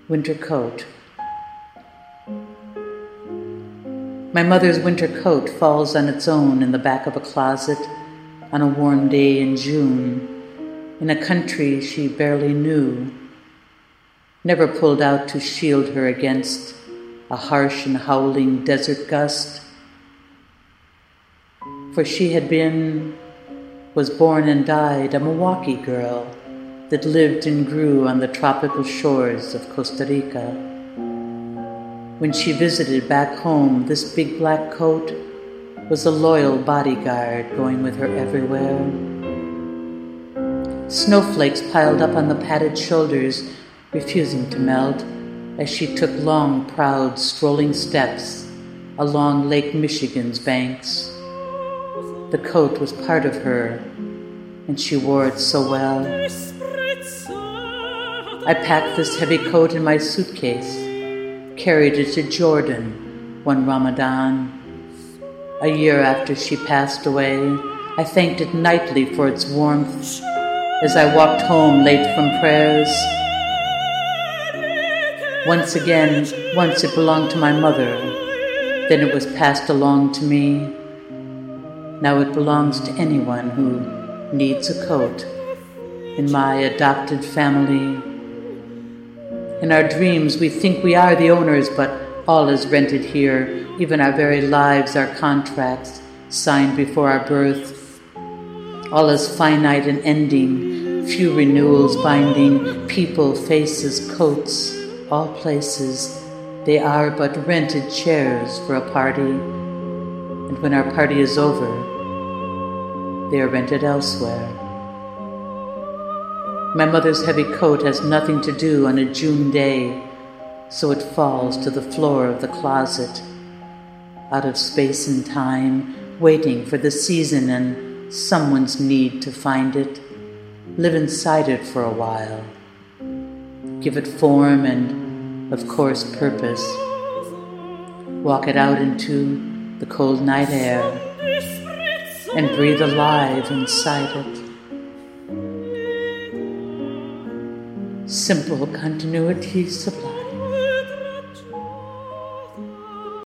Winter coat. My mother's winter coat falls on its own in the back of a closet on a warm day in June, in a country she barely knew, never pulled out to shield her against a harsh and howling desert gust. For she was born and died a Milwaukee girl that lived and grew on the tropical shores of Costa Rica. When she visited back home, this big black coat was a loyal bodyguard going with her everywhere. Snowflakes piled up on the padded shoulders, refusing to melt, as she took long, proud, strolling steps along Lake Michigan's banks. The coat was part of her, and she wore it so well. I packed this heavy coat in my suitcase, carried it to Jordan one Ramadan. A year after she passed away, I thanked it nightly for its warmth as I walked home late from prayers. Once it belonged to my mother, then it was passed along to me. Now it belongs to anyone who needs a coat in my adopted family. In our dreams, we think we are the owners, but all is rented here. Even our very lives are contracts signed before our birth. All is finite and ending, few renewals binding, people, faces, coats, all places. They are but rented chairs for a party. And when our party is over, they are rented elsewhere. My mother's heavy coat has nothing to do on a June day, so it falls to the floor of the closet, out of space and time, waiting for the season and someone's need to find it. Live inside it for a while. Give it form and, of course, purpose. Walk it out into the cold night air and breathe alive inside it. Simple continuity sublime.